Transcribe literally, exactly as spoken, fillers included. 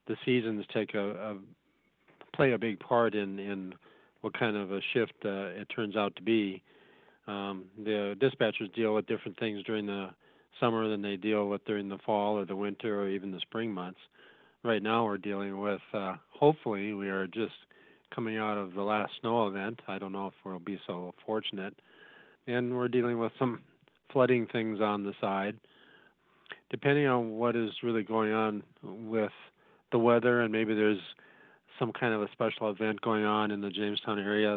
the seasons take a, a play a big part in in what kind of a shift uh, it turns out to be. Um, the dispatchers deal with different things during the summer than they deal with during the fall or the winter or even the spring months. Right now, we're dealing with. Uh, hopefully, we are just coming out of the last snow event. I don't know if we'll be so fortunate, and we're dealing with some flooding things on the side. Depending on what is really going on with the weather, and maybe there's some kind of a special event going on in the Jamestown area